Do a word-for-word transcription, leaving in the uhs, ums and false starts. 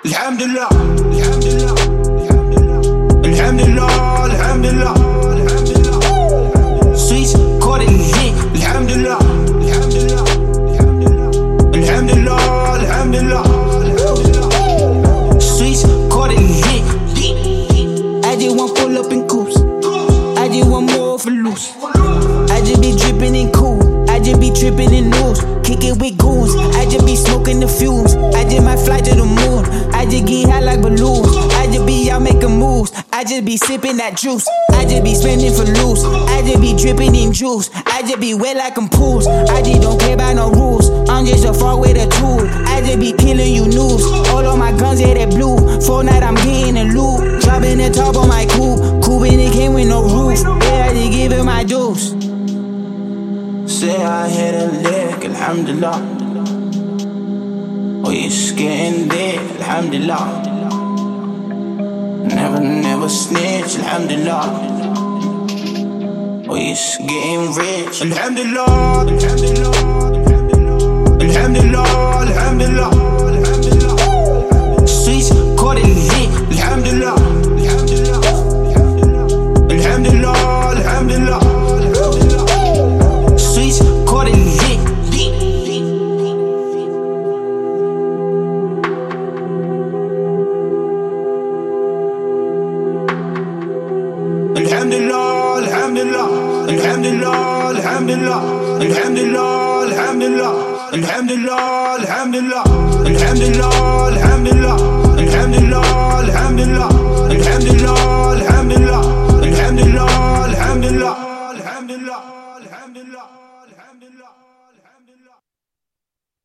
الحمد لله الحمد لله الحمد لله الحمد لله Sweets caught it hit الحمد لله الحمد لله الحمد لله الحمد لله Sweets caught it hit. I just want pull up in coops. I just want more for loose. I just be dripping in cool. I just be tripping in news. Kick it with goons. I just be smoking the fumes. I just might fly to the moon. I just get high like balloons. I just be out making moves. I just be sipping that juice. I just be spending for loose. I just be dripping in juice. I just be wet like I'm pools. I just don't care about no rules. I'm just a far with a tool. I just be killing you news. All of my guns, yeah, they blue. Fortnite, I'm getting a loot. Dropping the top on my coupe. Coupe and it came with no roof. Yeah, I just give it my juice. Say I hit a lick, alhamdulillah. Oh, it's getting there, alhamdulillah. Never, never snitch, alhamdulillah. Oh, it's getting rich, alhamdulillah. Alhamdulillah, alhamdulillah. Sweets caught it hit, alhamdulillah. Alhamdulillah, alhamdulillah. Sweets caught it hit. Alhamdulillah, alhamdulillah, alhamdulillah, alhamdulillah, alhamdulillah, alhamdulillah, alhamdulillah, alhamdulillah, alhamdulillah, alhamdulillah, alhamdulillah, alhamdulillah, alhamdulillah, alhamdulillah, alhamdulillah, alhamdulillah, alhamdulillah, alhamdulillah, alhamdulillah.